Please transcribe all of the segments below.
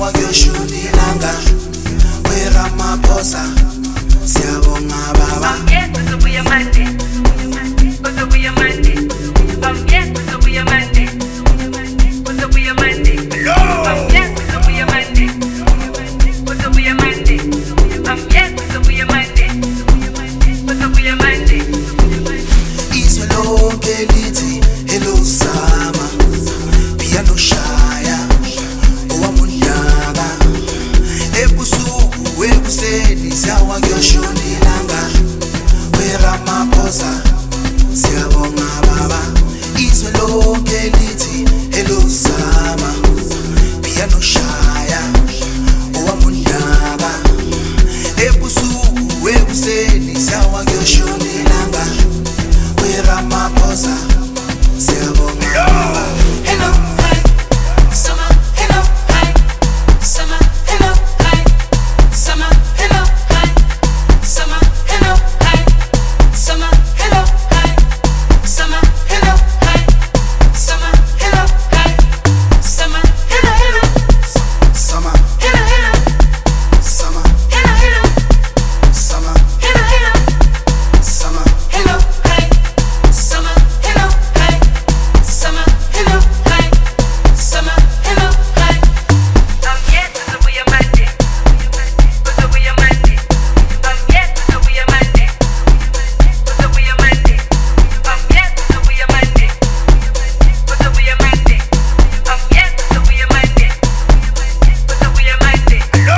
siyawa kuyoshona ilanga weRamaphosa siyabonga baba uzobuya manje uzobuya manje uzobuya manje uzobuya manje uzobuya manje uzobuya manje uzobuya manje uzobuya manje izwe lonke lithi hello sama piano shaya owamunyaka ebusuku ekuseni siyawa kuyoshona ilanga weRamaphosa siyabonga baba izwe lonke lithi hello sama piano shaya owamunyaka ebusuku ekuseni siyawa kuyoshona ilanga weRamaphosa siyabonga baba Hello, hi, summer. Hello, hi, summer. Hello, hi, summer. Hello, hi, summer. Hello, hi, summer. Hello, hi, summer. Hello, hi, summer. Hello, hi, summer. Hello, hello, summer hello, hello, summer hello, hello, summer hello, hello, summer hello, hi, summer. Hello, hi, summer. Hello, hi, summer. Hello, hi. uzobuya manje uzobuya manje uzobuya manje uzobuya manje uzobuya manje uzobuya manje uzobuya manje uzobuya manje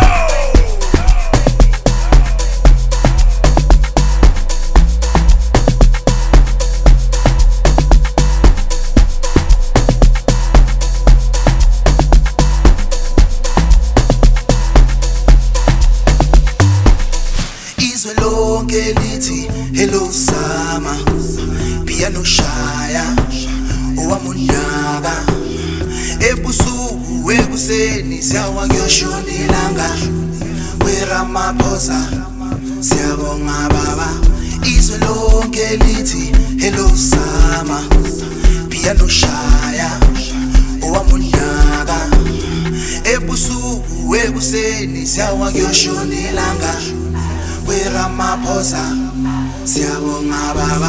izwe lonke lithi hello sama piano shaya owamunyaka ebusuku ekuseni siyawa kuyoshona ilanga weRamaphosa siyabonga baba izwe lonke lithi hello sama piano shaya owamunyaka ebusuku ekuseni siyawa kuyoshona ilanga weRamaphosa siyabonga baba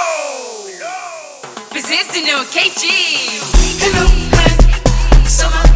Resisting no KG Hello, hi, summer.